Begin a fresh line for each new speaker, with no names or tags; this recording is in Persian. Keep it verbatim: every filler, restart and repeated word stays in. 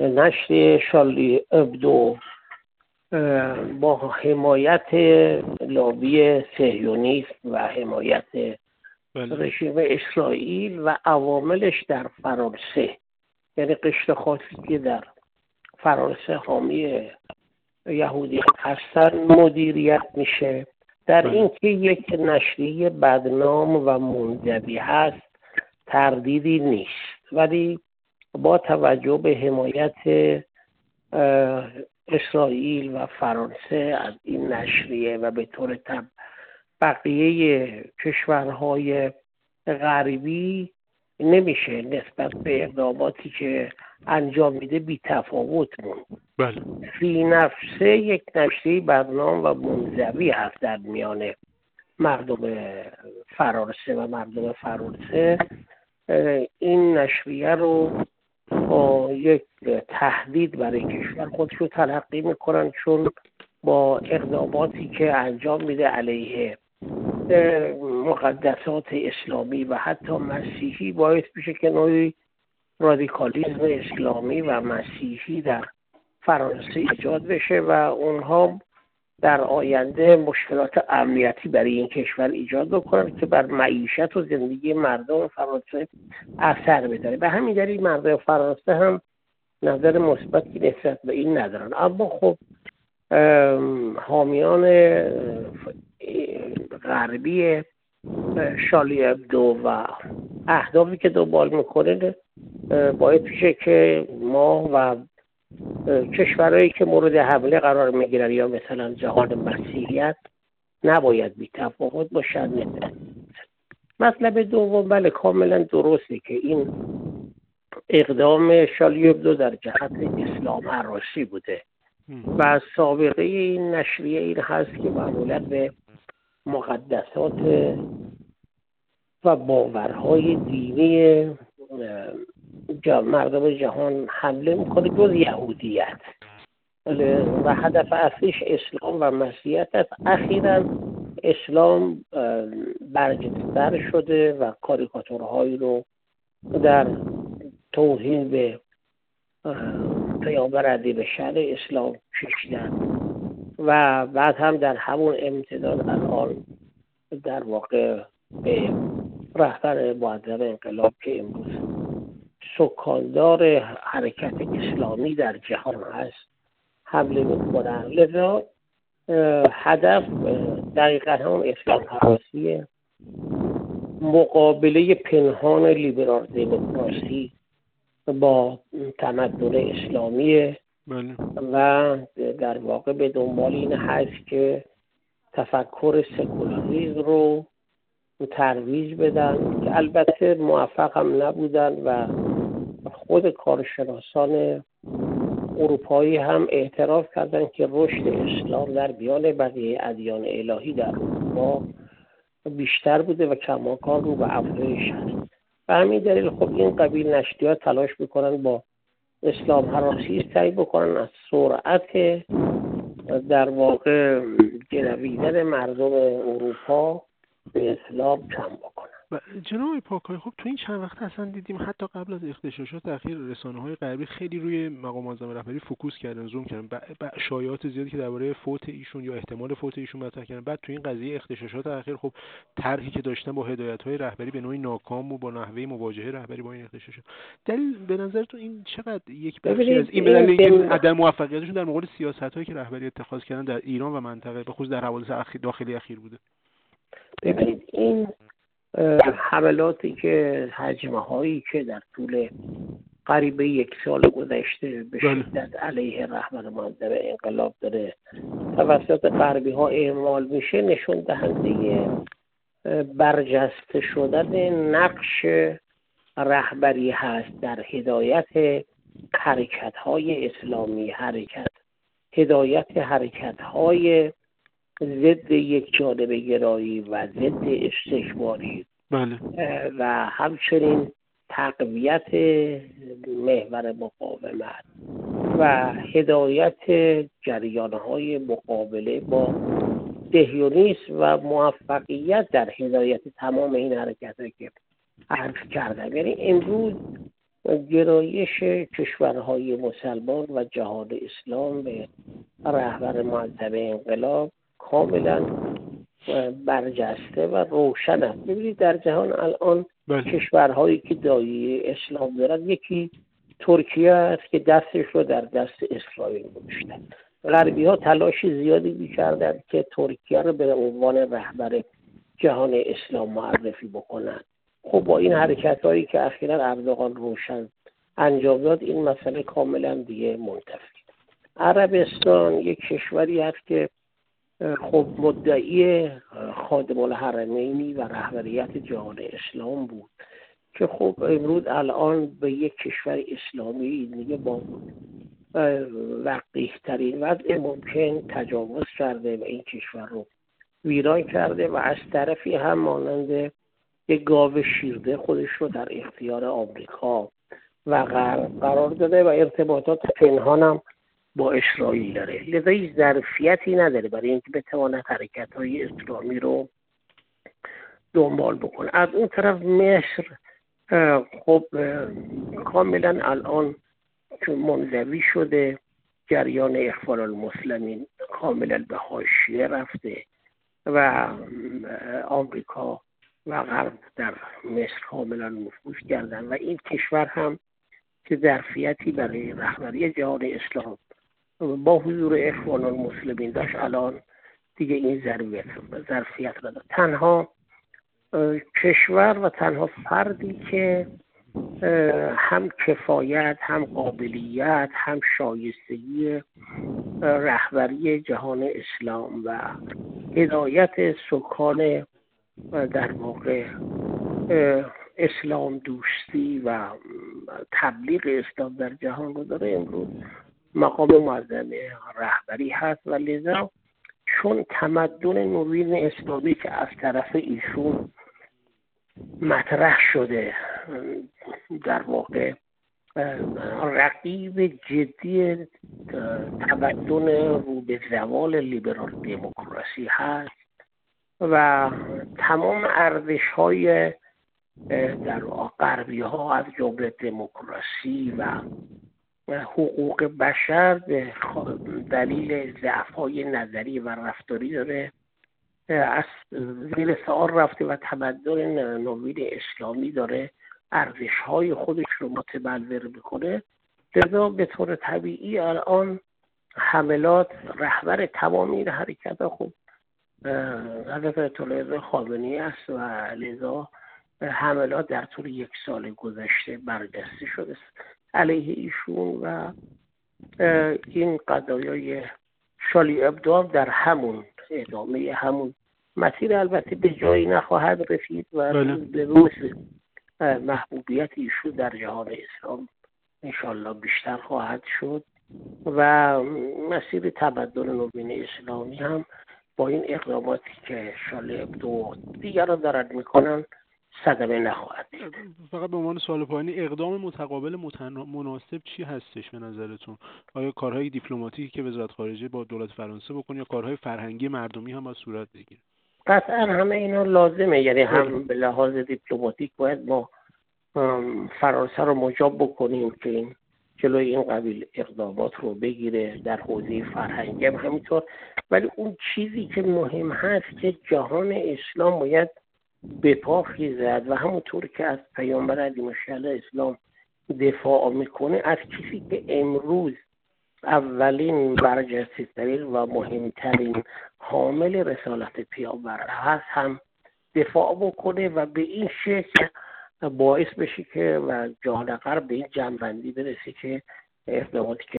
نشر شارلی ابدو با حمایت لابی صهیونیست و حمایت بله. رژیم اسرائیل و عواملش در فرانسه، یعنی قشر خاصی که در فرانسه حامی یهودی هستن مدیریت میشه. در بله. این که یک نشریه بدنام و منزوی هست تردیدی نیست، ولی با توجه به حمایت اسرائیل و فرانسه از این نشریه و به طور تبع بقیه کشورهای غربی نمیشه نسبت به اقداماتی که انجام میده بی تفاوت موند.
بله.
فی نفسه یک نشریه بدنام و منزوی هست در میان مردم فرانسه و مردم فرانسه این نشریه رو با یک تهدید برای کشور خودش رو تلقی میکنن، چون با اقداماتی که انجام میده علیه مقدسات اسلامی و حتی مسیحی باعث میشه که نوعی رادیکالیسم اسلامی و مسیحی در فرانسه ایجاد بشه و اونها در آینده مشکلات امنیتی برای این کشور ایجاد بکنن که بر معیشت و زندگی مردم فرانسه اثر بذاره. به همین دلیل مردم فرانسه هم نظر مثبتی نسبت به این ندارن. اما خب حامیان غربی شارلی ابدو و اهدافی که دنبال میکنه باید پیشه که ما و کشورهایی که مورد حمله قرار میگیرن یا مثلا جهان مسیحیت نباید بی تفاوت باشن. مطلب دوم، بله کاملا درسته که این اقدام شارلی ابدو در جهت اسلام هراسی بوده و سابقه این نشریه این هست که معمولا به مقدسات و باورهای دینی مردم جهان حمله میکنه جز یهودیت و هدف اصلیش اسلام و مسیحیت است. اخیراً اسلام برجسته‌تر شده و کاریکاتورهایی رو در توهین به پیامبر ادیب شرع اسلام کشیدن و بعد هم در همون امتداد الان در واقع به رهبر معظم انقلاب که امروز سکاندار حرکت اسلامی در جهان هست حمله میکنن. لذا هدف دقیقا هم اسلام هراسیه، مقابله پنهان لیبرال دموکراسی با تمدن اسلامی و در واقع به دنبال این هست که تفکر سکولاریسم رو ترویج بدن که البته موفق هم نبودن و خود کارشناسان اروپایی هم اعتراف کردن که رشد اسلام در میان بقیه ادیان الهی در اروپا بیشتر بوده و کماکان رو به افزایش هست. به همین دلیل خب این قبیل نشریات تلاش میکنن با اسلام هراسی سعی بکنن از سرعت در واقع جنویدن مردم اروپا به اسلام کم بکنن.
جناب پاکای، خب تو این چند وقت اصلا دیدیم حتی قبل از اغتشاشات اخیر رسانه‌های غربی خیلی روی مقام معظم رهبری فوکوس کردن، زوم کردن، با شایعات زیادی که درباره فوت ایشون یا احتمال فوت ایشون مطرح کردن. بعد تو این قضیه اغتشاشات اخیر خب طرحی که داشتن با هدایت‌های رهبری به نوعی ناکام و با نحوه مواجهه رهبری با این اغتشاشات، دلیل به نظرتون این چقدر یک بخشی از این بدلیل عدم موفقیتشون در مقابل سیاست‌هایی که رهبری اتخاذ کردن در ایران و منطقه به خصوص در حوادث اخیر داخلی اخیر بوده؟
ببینید این حملاتی که حجمه هایی که در طول قریب یک سال گذشته به شدت علیه رهبر معظم انقلاب داره توسط غربی ها اعمال میشه نشون دهنده برجسته شدن نقش رهبری هست در هدایت حرکت های اسلامی، حرکت هدایت حرکت های ضد یک جانبه گرایی و ضد استکباری
بله.
و همچنین تقویت محور مقاومت و هدایت جریان‌های مقابله با صهیونیسم و موفقیت در هدایت تمام این حرکت‌هایی که عرض کردم. یعنی امروز گرایش کشورهای مسلمان و جهاد اسلام به رهبر معظم انقلاب کاملا برجسته و روشن است. ببینید در جهان الان بله. کشورهایی که دایه اسلام دارن، یکی ترکیه است که دستش رو در دست اسرائیل گذاشتن. غربی ها تلاش زیادی می‌کردند که ترکیه رو به عنوان رهبر جهان اسلام معرفی بکنن. خب با این حرکت‌هایی که اخیراً اردوغان روشن انجام داد، این مسئله کاملا دیگه منتفی. عربستان یک کشوری است که خب مدعی خادم الحرمینی و رهبریت جهان اسلام بود که خب امروز الان به یک کشور اسلامی دیگه با وقیح‌ترین وضع ممکن تجاوز کرده و این کشور رو ویران کرده و از طرفی هم مانند یک گاو شیرده خودش رو در اختیار آمریکا و غرب قرار داده و ارتباطات پنهان هم با اسرائیل داره. لذا هیچ ظرفیتی نداره برای اینکه بتواند حرکت‌های اسلامی رو دنبال بکنه. از اون طرف مصر خب کاملا الان چون منزوی شده، جریان اخوان المسلمین کاملا به حاشیه رفته و آمریکا و غرب در مصر کاملا نفوذ کردن و این کشور هم که ظرفیتی برای رهبری جهان اسلام با حضور اخوان المسلمین داشت، الان دیگه این ظرفیت ظرفیت نداره. تنها کشور و تنها فردی که هم کفایت، هم قابلیت، هم شایستگی رهبری جهان اسلام و هدایت سکان در واقع اسلام دوستی و تبلیغ اسلام در جهان رو داره امروز مقام معظم رهبری هست و لذا چون تمدن نوین اسلامی که از طرف ایشون مطرح شده در واقع رقیب جدی تمدن رو به زوال لیبرال دموکراسی هست و تمام ارزش‌های در غربی ها از جمله دموکراسی و حقوق بشر به دلیل ضعف‌های نظری و رفتاری داره از زیر سوال رفته و تمدن نوین اسلامی داره ارزش‌های خودش رو متبلور میکنه. لذا به طور طبیعی الان حملات رهبر تمام این حرکت خوب حضرت آیت الله خامنه‌ای است و لذا حملات در طول یک سال گذشته برجسته شده علیه ایشون و این قضایای شالی ابدو در همون ادامه همون مسیر البته به جایی نخواهد رسید و به روز محبوبیت ایشون در جهان اسلام انشالله بیشتر خواهد شد و مسیر تمدن نوین اسلامی هم با این اقداماتی که شالی ابدو دیگران دارن میکنن صدمه نخواهد.
فقط به عنوان سوال پایانی اقدام متقابل متنا... مناسب چی هستش به نظرتون؟ آیا کارهای دیپلماتیکی که وزارت خارجه با دولت فرانسه بکنه یا کارهای فرهنگی مردمی هم باید صورت بگیره؟
قطعا همه اینا لازمه، یعنی هم به لحاظ دیپلماتیک باید ما فرانسه رو مجاب بکنیم که این جلوی این قبیل اقدامات رو بگیره، در حوزه فرهنگی هم همینطور. ولی اون چیزی که مهم هست که جهان اسلام باید به پا خیزد و همونطور که از پیامبر علیه السلام اسلام دفاع میکنه، از کسی که امروز اولین برجسته‌ترین و مهمترین حامل رسالت پیامبر هست هم دفاع بکنه و به این شکل باعث بشه که و جهان غرب به این جنبندی برسه که اقداماتی که